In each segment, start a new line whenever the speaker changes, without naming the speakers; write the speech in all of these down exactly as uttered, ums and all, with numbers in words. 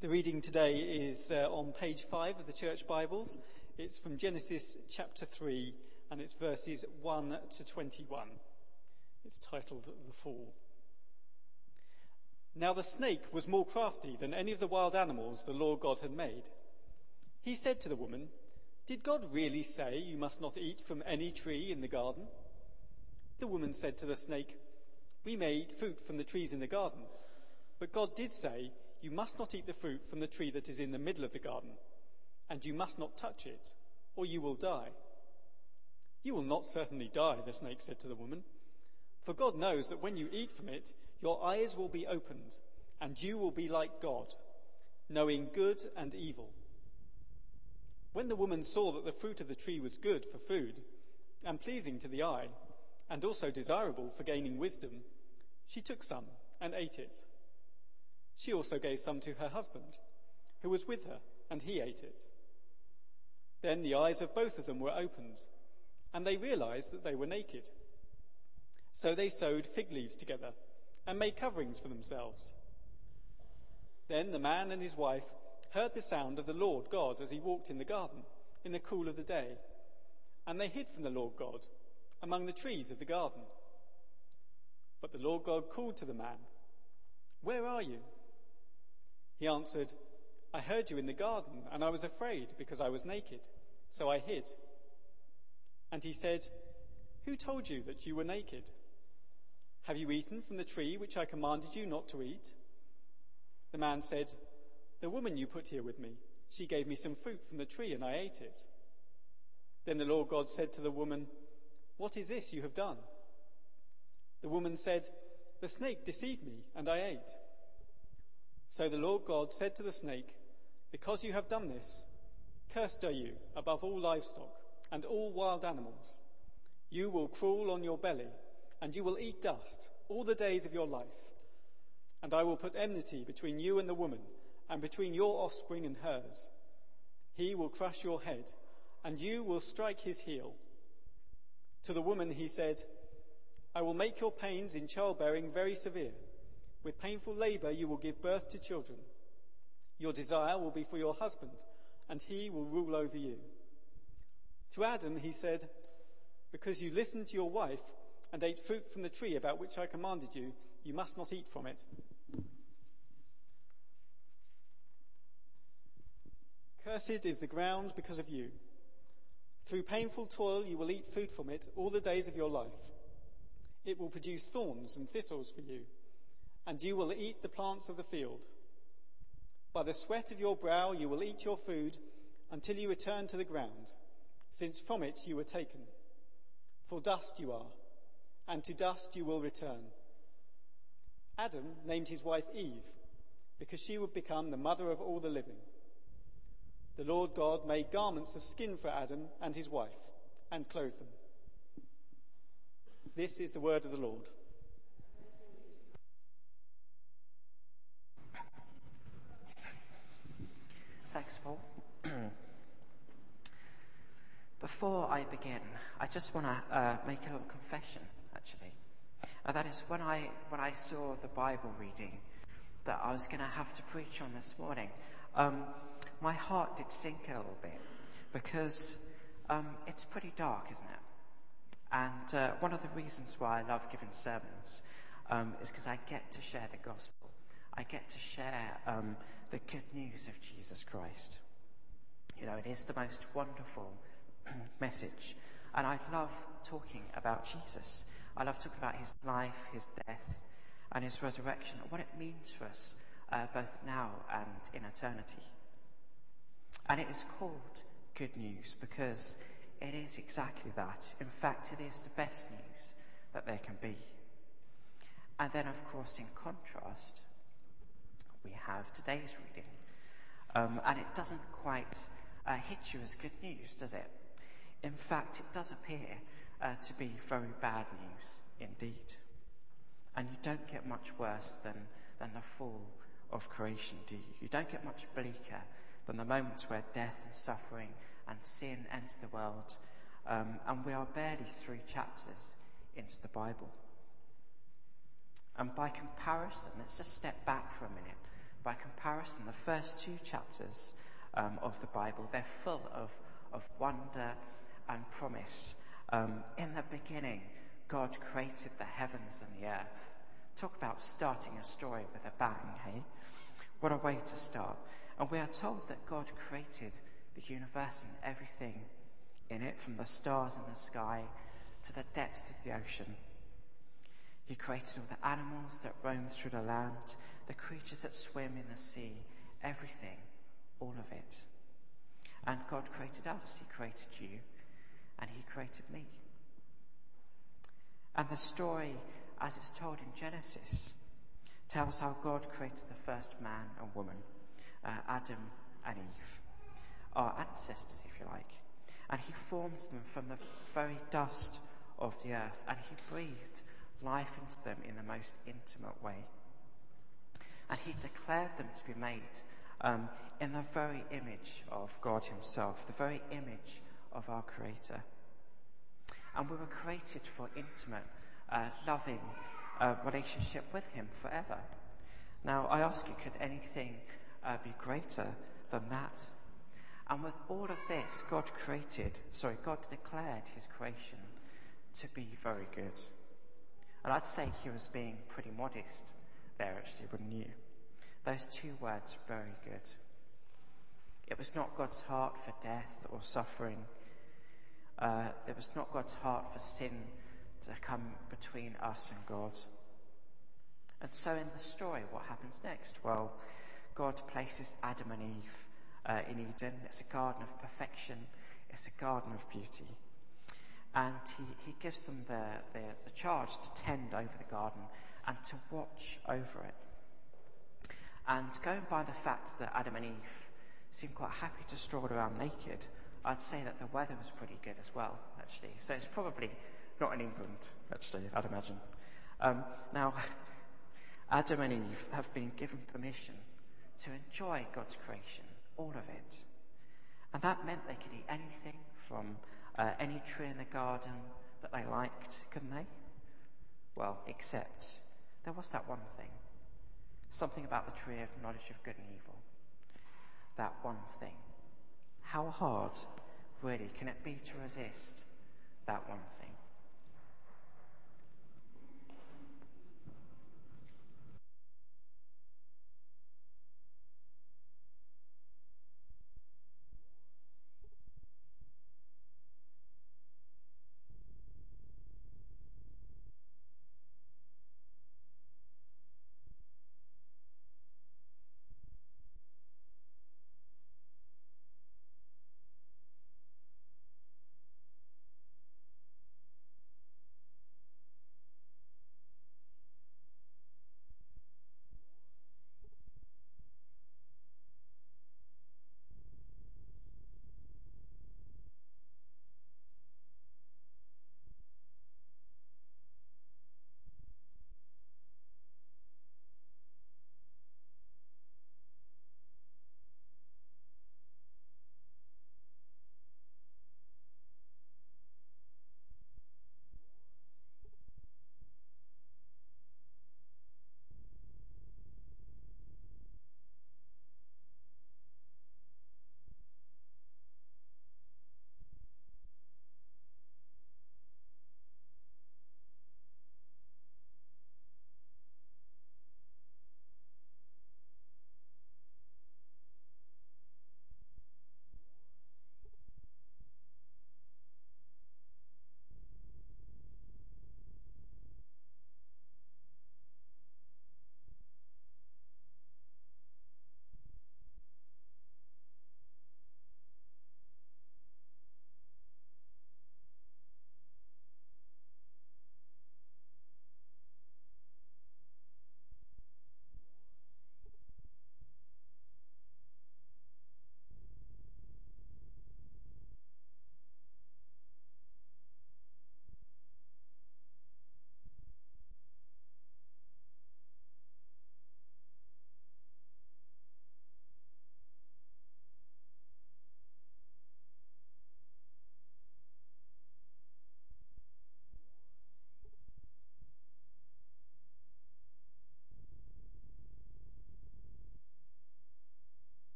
The reading today is uh, on page five of the Church Bibles. It's from Genesis chapter three, and it's verses one to twenty-one. It's titled The Fall. Now the snake was more crafty than any of the wild animals the Lord God had made. He said to the woman, "Did God really say you must not eat from any tree in the garden?" The woman said to the snake, "We may eat fruit from the trees in the garden, but God did say, you must not eat the fruit from the tree that is in the middle of the garden, and you must not touch it, or you will die." "You will not certainly die," the snake said to the woman, "for God knows that when you eat from it, your eyes will be opened, and you will be like God, knowing good and evil." When the woman saw that the fruit of the tree was good for food, and pleasing to the eye, and also desirable for gaining wisdom, she took some and ate it. She also gave some to her husband, who was with her, and he ate it. Then the eyes of both of them were opened, and they realized that they were naked. So they sewed fig leaves together and made coverings for themselves. Then the man and his wife heard the sound of the Lord God as he walked in the garden in the cool of the day, and they hid from the Lord God among the trees of the garden. But the Lord God called to the man, "Where are you?" He answered, "I heard you in the garden, and I was afraid because I was naked, so I hid." And he said, "Who told you that you were naked? Have you eaten from the tree which I commanded you not to eat?" The man said, "The woman you put here with me, she gave me some fruit from the tree, and I ate it." Then the Lord God said to the woman, "What is this you have done?" The woman said, "The snake deceived me, and I ate." So the Lord God said to the snake, "Because you have done this, cursed are you above all livestock and all wild animals. You will crawl on your belly, and you will eat dust all the days of your life. And I will put enmity between you and the woman, and between your offspring and hers. He will crush your head, and you will strike his heel." To the woman he said, "I will make your pains in childbearing very severe. With painful labor you will give birth to children. Your desire will be for your husband, and he will rule over you." To Adam he said, "Because you listened to your wife and ate fruit from the tree about which I commanded you, you must not eat from it. Cursed is the ground because of you. Through painful toil you will eat food from it all the days of your life. It will produce thorns and thistles for you, and you will eat the plants of the field. By the sweat of your brow you will eat your food until you return to the ground, since from it you were taken. For dust you are, and to dust you will return." Adam named his wife Eve, because she would become the mother of all the living. The Lord God made garments of skin for Adam and his wife, and clothed them. This is the word of the Lord.
Thanks, Paul. Before I begin, I just want to uh, make a little confession, actually. And that is when I when I saw the Bible reading that I was going to have to preach on this morning, um, my heart did sink a little bit, because um, it's pretty dark, isn't it? And uh, one of the reasons why I love giving sermons um, is because I get to share the gospel. I get to share um, the good news of Jesus Christ. You know, it is the most wonderful message. And I love talking about Jesus. I love talking about his life, his death, and his resurrection, and what it means for us, uh, both now and in eternity. And it is called good news because it is exactly that. In fact, it is the best news that there can be. And then, of course, in contrast, we have today's reading. Um, and it doesn't quite uh, hit you as good news, does it? In fact, it does appear uh, to be very bad news indeed. And you don't get much worse than, than the fall of creation, do you? You don't get much bleaker than the moments where death and suffering and sin enter the world. Um, and we are barely three chapters into the Bible. And by comparison, let's just step back for a minute By comparison, the first two chapters um, of the Bible, they're full of, of wonder and promise. Um, in the beginning, God created the heavens and the earth. Talk about starting a story with a bang, hey? What a way to start. And we are told that God created the universe and everything in it, from the stars in the sky to the depths of the ocean. He created all the animals that roam through the land, the creatures that swim in the sea, everything, all of it. And God created us, he created you, and he created me. And the story, as it's told in Genesis, tells how God created the first man and woman, uh, Adam and Eve, our ancestors, if you like. And he formed them from the very dust of the earth, and he breathed life into them in the most intimate way. And he declared them to be made um, in the very image of God himself, the very image of our Creator. And we were created for intimate, uh, loving uh, relationship with him forever. Now, I ask you, could anything uh, be greater than that? And with all of this, God created, sorry, God declared his creation to be very good. And I'd say he was being pretty modest there, actually, wouldn't you? Those two words, very good. It was not God's heart for death or suffering. Uh, it was not God's heart for sin to come between us and God. And so in the story, what happens next? Well, God places Adam and Eve uh, in Eden. It's a garden of perfection. It's a garden of beauty. And he, he gives them the, the, the charge to tend over the garden and to watch over it. And going by the fact that Adam and Eve seemed quite happy to stroll around naked, I'd say that the weather was pretty good as well, actually. So it's probably not in England, actually, I'd imagine. Um, now, Adam and Eve have been given permission to enjoy God's creation, all of it. And that meant they could eat anything from uh, any tree in the garden that they liked, couldn't they? Well, except there was that one thing. Something about the tree of knowledge of good and evil. That one thing. How hard, really, can it be to resist that one thing?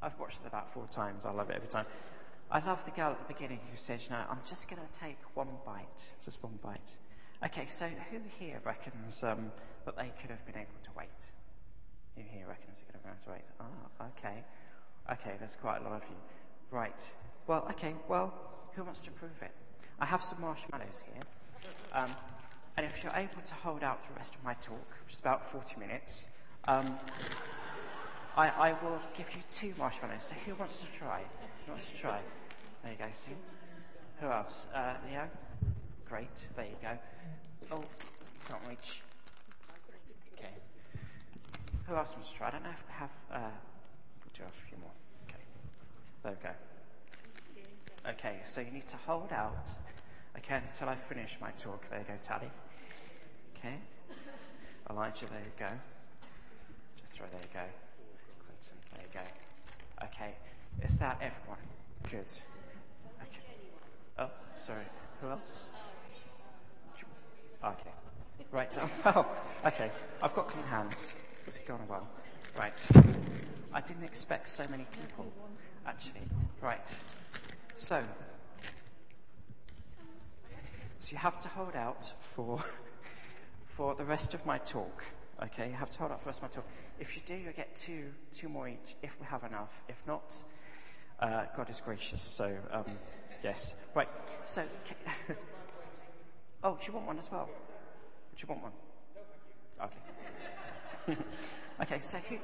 I've watched it about four times. I love it every time. I love the girl at the beginning who says, you know, I'm just going to take one bite, just one bite. Okay, so who here reckons um, that they could have been able to wait? Who here reckons they could have been able to wait? Ah, okay. Okay, there's quite a lot of you. Right. Well, okay, well, who wants to prove it? I have some marshmallows here. Um, and if you're able to hold out for the rest of my talk, which is about forty minutes, um, I, I will give you two marshmallows. So who wants to try? Who wants to try? There you go, Sue. Who else? Uh, Leo? Great, there you go. Oh, can't reach. Okay. Who else wants to try? I don't know if we have... Uh, we'll do a few more. Okay. There we go. Okay, so you need to hold out, okay, until I finish my talk. There you go, Tally. Okay. Elijah, there you go. Just throw, there you go. Clinton, there you go. Okay. Is that everyone? Good. Okay. Oh, sorry. Who else? Okay. Right. Oh, okay. I've got clean hands. It's gone well. Right. I didn't expect so many people, actually. Right. So, so you have to hold out for for the rest of my talk. Okay, you have to hold out for the rest of my talk. If you do, you get two two more each, if we have enough. If not, uh, God is gracious. So, um, yes. Right. So, okay. Oh, do you want one as well? Do you want one? Okay. Okay. So who?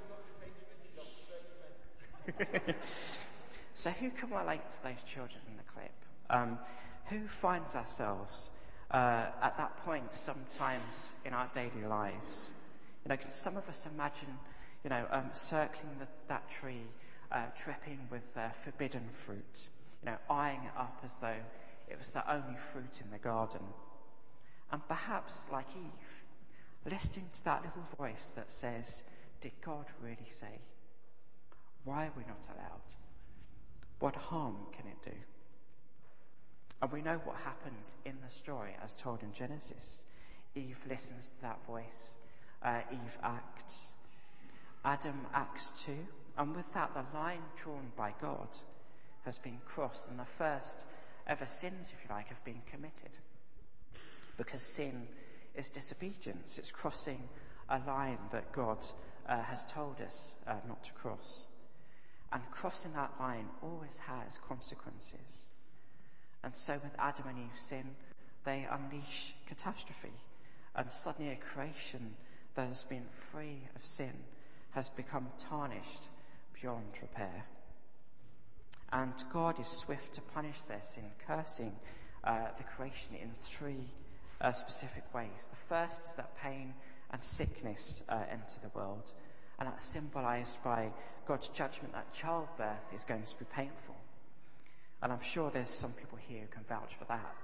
So who can relate to those children in the clip? Um, who finds ourselves uh, at that point sometimes in our daily lives? You know, can some of us imagine, you know, um, circling the, that tree, uh, dripping with uh, forbidden fruit, you know, eyeing it up as though it was the only fruit in the garden? And perhaps, like Eve, listening to that little voice that says, did God really say? Why are we not allowed? What harm can it do? And we know what happens in the story as told in Genesis. Eve listens to that voice. Uh, Eve acts. Adam acts too. And with that, the line drawn by God has been crossed, and the first ever sins, if you like, have been committed. Because sin is disobedience. It's crossing a line that God uh, has told us uh, not to cross. And crossing that line always has consequences. And so with Adam and Eve's sin, they unleash catastrophe. And suddenly a creation that has been free of sin has become tarnished beyond repair. And God is swift to punish their sin, cursing uh, the creation in three uh, specific ways. The first is that pain and sickness uh, enter the world. And that's symbolized by God's judgment that childbirth is going to be painful. And I'm sure there's some people here who can vouch for that.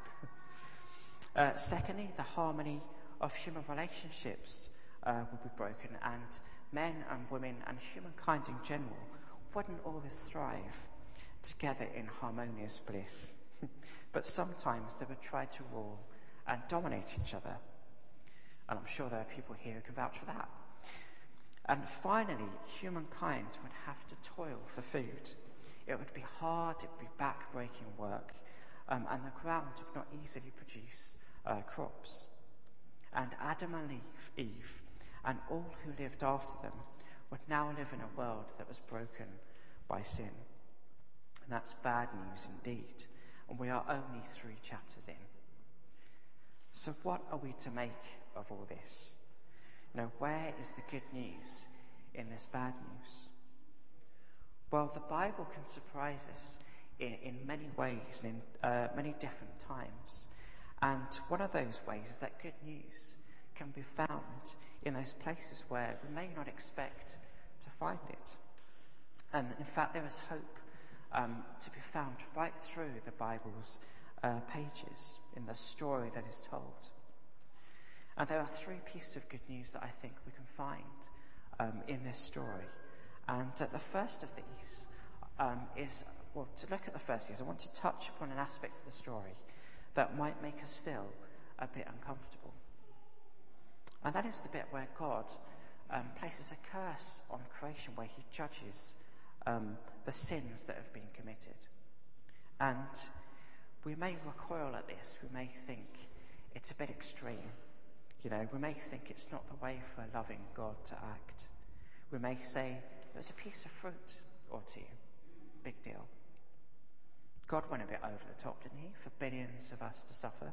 uh, secondly, the harmony of human relationships uh, will be broken, and men and women and humankind in general wouldn't always thrive together in harmonious bliss. But sometimes they would try to rule and dominate each other. And I'm sure there are people here who can vouch for that. And finally, humankind would have to toil for food. It would be hard, it would be back-breaking work, um, and the ground would not easily produce uh, crops. And Adam and Eve, Eve, and all who lived after them, would now live in a world that was broken by sin. And that's bad news indeed, and we are only three chapters in. So what are we to make of all this? You know, where is the good news in this bad news? Well, the Bible can surprise us in, in many ways and in uh, many different times. And one of those ways is that good news can be found in those places where we may not expect to find it. And in fact, there is hope um, to be found right through the Bible's uh, pages in the story that is told. And there are three pieces of good news that I think we can find um, in this story. And uh, the first of these um, is, well, to look at the first of these, I want to touch upon an aspect of the story that might make us feel a bit uncomfortable. And that is the bit where God um, places a curse on creation, where he judges um, the sins that have been committed. And we may recoil at this. We may think it's a bit extreme. You know, we may think it's not the way for a loving God to act. We may say there's a piece of fruit or two. Big deal. God went a bit over the top, didn't he, for billions of us to suffer?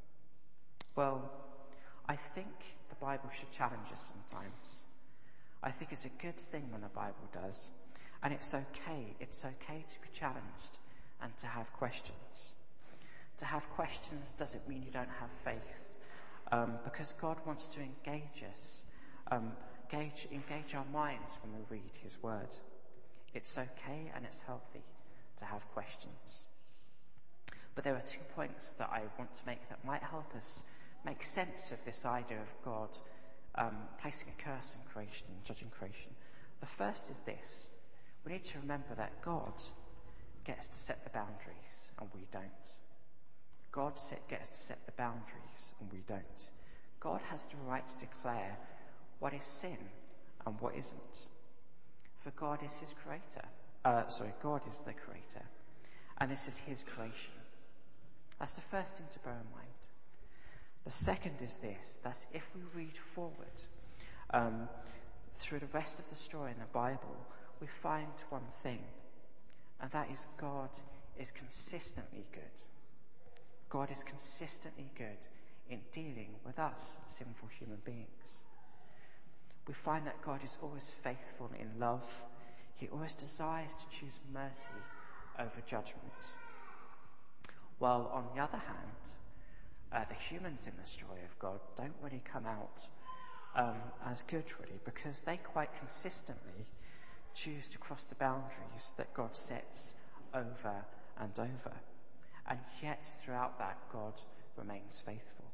Well, I think the Bible should challenge us sometimes. I think it's a good thing when the Bible does. And it's okay. It's okay to be challenged and to have questions. To have questions doesn't mean you don't have faith. Um, because God wants to engage us, um, engage, engage our minds when we read his word. It's okay and it's healthy to have questions. But there are two points that I want to make that might help us make sense of this idea of God um, placing a curse on creation and judging creation. The first is this. We need to remember that God gets to set the boundaries and we don't. God set, gets to set the boundaries and we don't. God has the right to declare what is sin and what isn't. For God is his creator. Uh, sorry, God is the creator. And this is his creation. That's the first thing to bear in mind. The second is this, that if we read forward um, through the rest of the story in the Bible, we find one thing, and that is God is consistently good. God is consistently good in dealing with us, sinful human beings. We find that God is always faithful in love. He always desires to choose mercy over judgment. While on the other hand, uh, the humans in the story of God don't really come out um, as good, really, because they quite consistently choose to cross the boundaries that God sets over and over. And yet, throughout that, God remains faithful.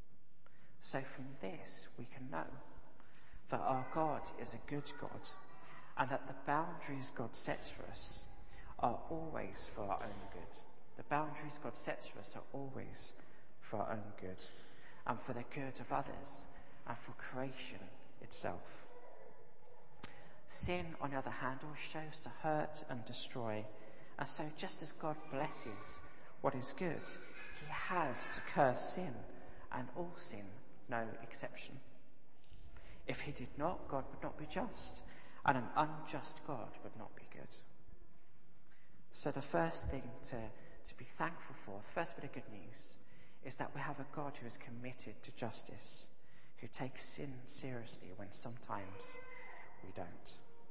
So from this, we can know that our God is a good God, and that the boundaries God sets for us are always for our own good. The boundaries God sets for us are always for our own good, and for the good of others, and for creation itself. Sin, on the other hand, always shows to hurt and destroy, and so just as God blesses what is good, he has to curse sin, and all sin, no exception. If he did not, God would not be just, and an unjust God would not be good. So the first thing to, to be thankful for, the first bit of good news, is that we have a God who is committed to justice, who takes sin seriously when sometimes we don't.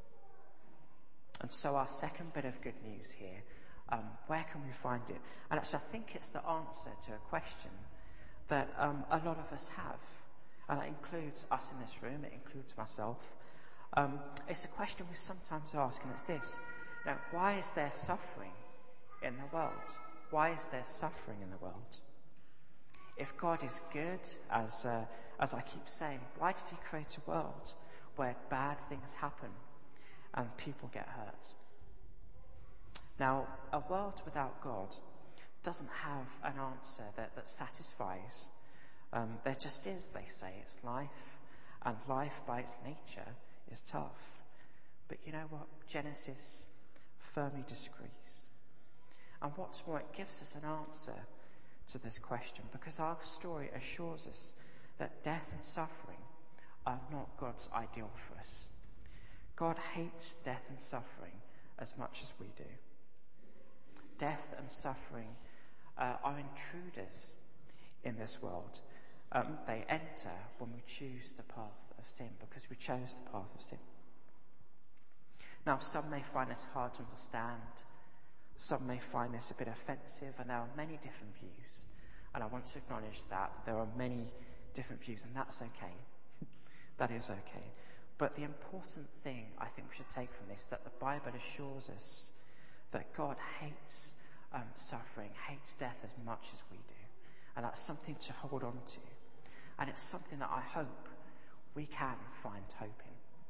And so our second bit of good news here, um, where can we find it? And actually I think it's the answer to a question that um, a lot of us have. And that includes us in this room, it includes myself. Um, it's a question we sometimes ask, and it's this. You know, why is there suffering in the world? Why is there suffering in the world? If God is good, as, uh, as I keep saying, why did he create a world where bad things happen and people get hurt? Now, a world without God doesn't have an answer that, that satisfies. Um, there just is, they say. It's life, and life by its nature is tough. But you know what? Genesis firmly disagrees. And what's more, it gives us an answer to this question, because our story assures us that death and suffering are not God's ideal for us. God hates death and suffering as much as we do. Death and suffering uh, are intruders in this world. Um, they enter when we choose the path of sin, because we chose the path of sin. Now, some may find this hard to understand. Some may find this a bit offensive, and there are many different views. And I want to acknowledge that there are many different views, and that's okay. That is okay. But the important thing I think we should take from this, that the Bible assures us that God hates um, suffering, hates death as much as we do. And that's something to hold on to. And it's something that I hope we can find hope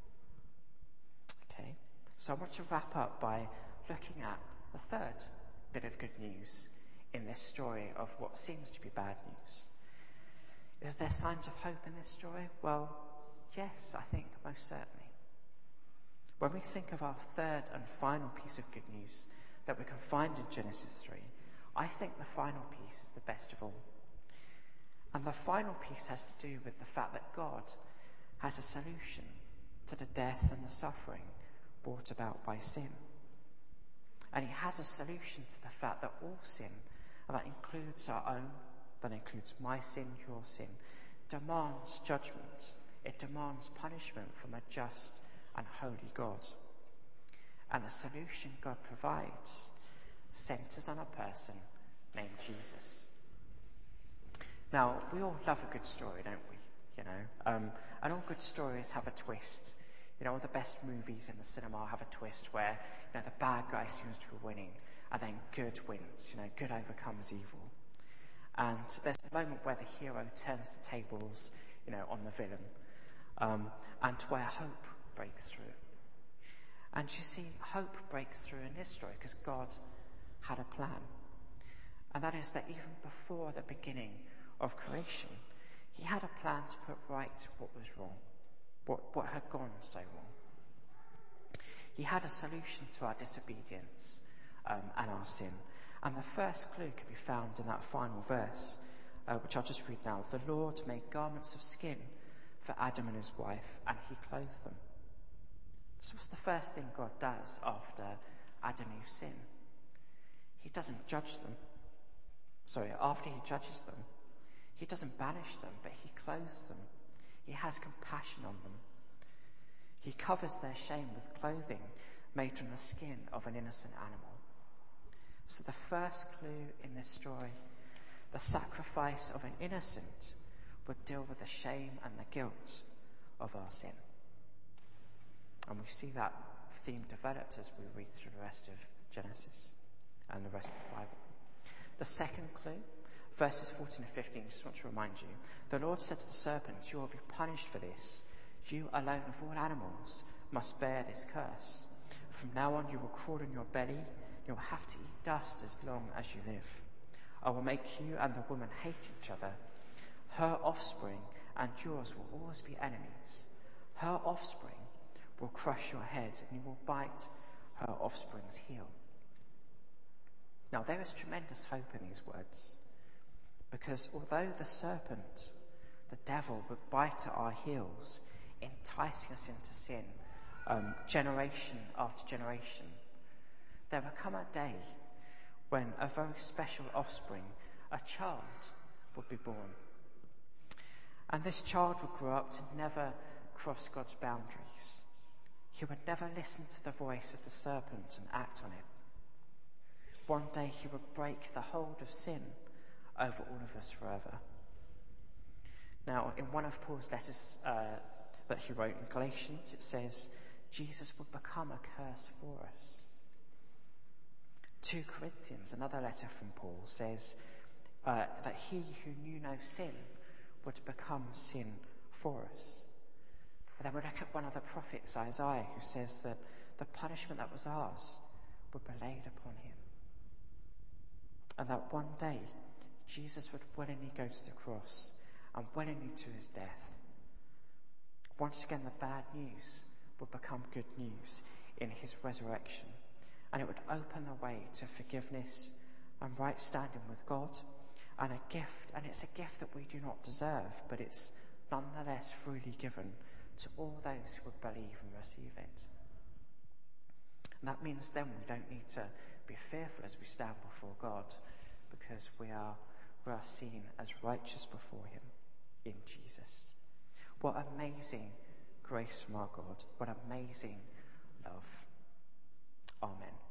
in. Okay? So I want to wrap up by looking at the third bit of good news in this story of what seems to be bad news. Is there signs of hope in this story? Well, yes, I think most certainly. when we think of our third and final piece of good news that we can find in Genesis three, I think the final piece is the best of all. And the final piece has to do with the fact that God has a solution to the death and the suffering brought about by sin. And he has a solution to the fact that all sin, and that includes our own, that includes my sin, your sin, demands judgment. It demands punishment from a just and holy God. And the solution God provides centres on a person named Jesus. Now, we all love a good story, don't we? You know, um, and all good stories have a twist. You know, all the best movies in the cinema have a twist where, you know, the bad guy seems to be winning, and then good wins. You know, good overcomes evil. And there's a moment where the hero turns the tables, you know, on the villain, um, and where hope breaks through. And you see, hope breaks through in this story because God had a plan. And that is that even before the beginning of creation, he had a plan to put right what was wrong, what, what had gone so wrong. He had a solution to our disobedience um, and our sin. And the first clue can be found in that final verse, uh, which I'll just read now. The Lord made garments of skin for Adam and his wife, and he clothed them. So what's the first thing God does after Adam and Eve sin? He doesn't judge them. Sorry, after he judges them, he doesn't banish them, but he clothes them. He has compassion on them. He covers their shame with clothing made from the skin of an innocent animal. So the first clue in this story, the sacrifice of an innocent, would deal with the shame and the guilt of our sin. And we see that theme developed as we read through the rest of Genesis and the rest of the Bible. The second clue, verses fourteen and fifteen, just want to remind you. The Lord said to the serpent, "You will be punished for this. You alone of all animals must bear this curse. From now on you will crawl on your belly. You will have to eat dust as long as you live. I will make you and the woman hate each other. Her offspring and yours will always be enemies. Her offspring will crush your head, and you will bite her offspring's heel." Now, there is tremendous hope in these words, because although the serpent, the devil, would bite at our heels, enticing us into sin, um, generation after generation, there will come a day when a very special offspring, a child, would be born. And this child would grow up to never cross God's boundaries. He would never listen to the voice of the serpent and act on it. One day he would break the hold of sin over all of us forever. Now, in one of Paul's letters uh, that he wrote in Galatians, it says, Jesus would become a curse for us. Second Corinthians, another letter from Paul, says uh, that he who knew no sin would become sin for us. And then we look at one of the prophets, Isaiah, who says that the punishment that was ours would be laid upon him. And that one day, Jesus would willingly go to the cross and willingly to his death. Once again, the bad news would become good news in his resurrection. And it would open the way to forgiveness and right standing with God, and a gift, and it's a gift that we do not deserve, but it's nonetheless freely given to all those who would believe and receive it. And that means then we don't need to be fearful as we stand before God, because we are, we are seen as righteous before him in Jesus. What amazing grace from our God. What amazing love. Amen.